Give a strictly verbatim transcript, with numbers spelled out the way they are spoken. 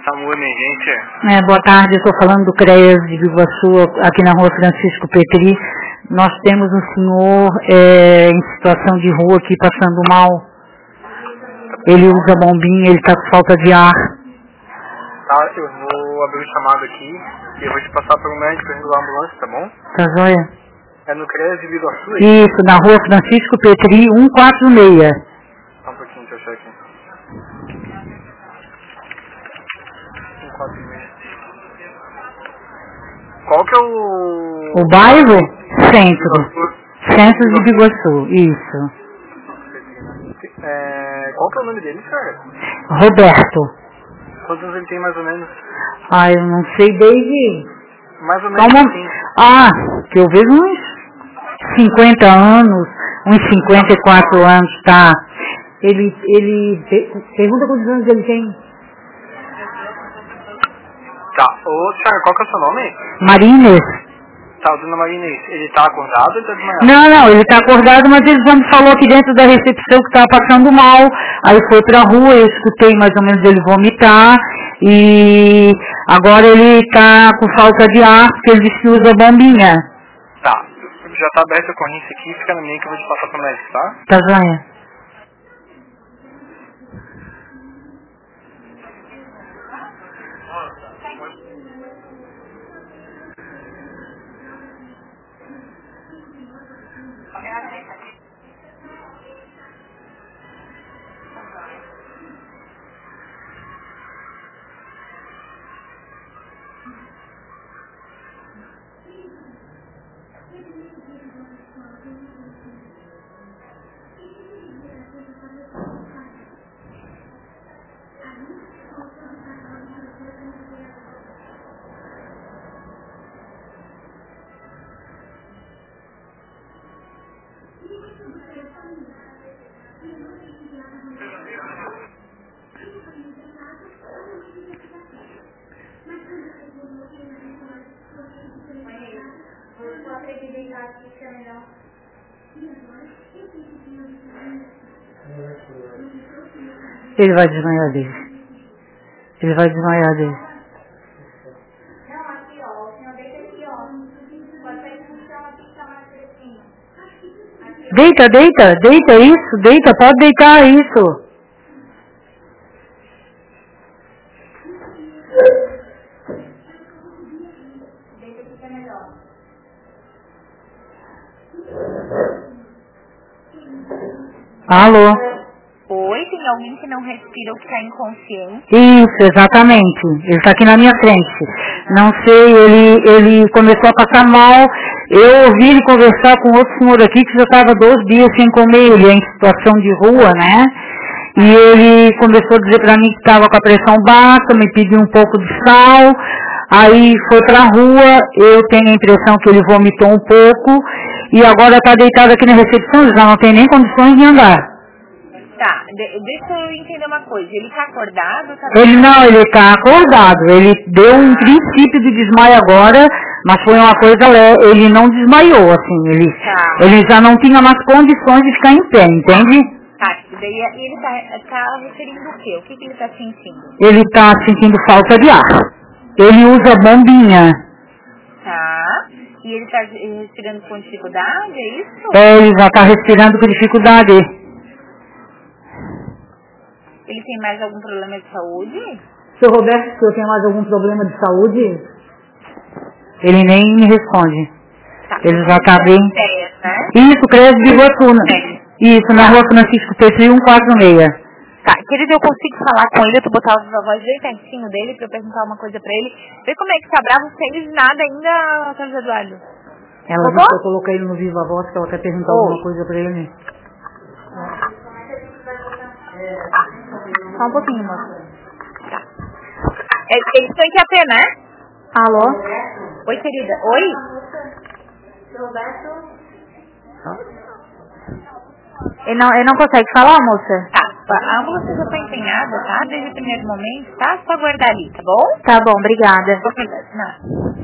SAMU Emergência. É, boa tarde, eu estou falando do CREAS de Biguaçu, aqui na rua Francisco Petri. Nós temos um senhor é, em situação de rua aqui, passando mal. Ele usa bombinha, ele está com falta de ar. Tá, eu vou abrir o chamado aqui e eu vou te passar para o médico indo lá a ambulância, tá bom? Tá joia? É no CREAS de Biguaçu? Isso, na rua Francisco Petri, cento e quarenta e seis. Só um pouquinho, deixa eu achar aqui. cento e quarenta e seis. Qual que é o... O bairro? Centro. Biguaçu. Centro de Biguaçu, isso. É, qual que é o nome dele, senhora? Roberto. Quantos anos ele tem mais ou menos? Ah, eu não sei desde... Mais ou menos Calma. sim. Ah, que eu vejo uns cinquenta anos, uns cinquenta e quatro anos, tá? Ele, ele, pergunta quantos anos ele tem. Tá, ô senhora, qual que é o seu nome? Marines? Tá, dona Marinês, ele tá acordado ou ele tá desmaiado? Não, não, ele tá acordado, mas ele já me falou aqui dentro da recepção que tava passando mal, aí foi pra rua, eu escutei mais ou menos ele vomitar, e agora ele tá com falta de ar, porque ele disse que usa bombinha. Tá, já tá aberta a corrente aqui, fica na minha que eu vou te passar pro médico, tá? Tá joia? Ele vai desmaiar dele. Ele vai desmaiar dele. Não, aqui ó, o senhor deita aqui ó. Pode sair no chão aqui que tá mais fresquinho. Aqui, Deita, deita, deita, isso, deita, pode deitar, isso. deita aqui que é melhor. Alô? Oi, tem alguém que não respira ou que tá inconsciente? Isso, exatamente. Ele está aqui na minha frente. Não sei, ele, ele começou a passar mal. Eu ouvi ele conversar com outro senhor aqui que já estava dois dias sem comer. Ele é em situação de rua, né? E ele começou a dizer para mim que estava com a pressão baixa, me pediu um pouco de sal. Aí foi para a rua, eu tenho a impressão que ele vomitou um pouco. E agora está deitado aqui na recepção, ele já não tem nem condições de andar. Tá, de, deixa eu entender uma coisa. Ele tá acordado? Tá... Ele não, ele está acordado. Ele deu um princípio de desmaio agora, mas foi uma coisa leve. Ele não desmaiou, assim. Ele, Tá. ele já não tinha mais condições de ficar em pé, entende? Tá, daí ele tá, tá referindo o quê? O que, que ele tá sentindo? Ele está sentindo falta de ar. Ele usa bombinha. Tá. E ele tá respirando com dificuldade, é isso? É, ele já está respirando com dificuldade. Ele tem mais algum problema de saúde? Seu Roberto, se eu tenho mais algum problema de saúde? Ele nem me responde. Tá. Ele já está bem. Ideias, né? Isso, CREAS de Biguaçu. É. Isso, na rua Francisco Petri, cento e quarenta e seis. Tá, querido, eu consigo falar com ele, eu tô botando a voz bem pertinho dele pra eu perguntar uma coisa pra ele. Vê como é que tá bravo sem ele de nada ainda, Carlos Eduardo. Ela Vovó? disse que eu coloquei ele no Viva Voz, que ela quer perguntar Oi. alguma coisa pra ele. Só um pouquinho, moça. Tá. É, eles estão em Quiapé, né? Alô? Oi, querida. Oi? Ele não, ele não consegue falar, moça? Tá, a ambulância já tá empenhada, tá? Desde o primeiro momento, tá? Só aguardar ali, tá bom? Tá bom, obrigada. Não.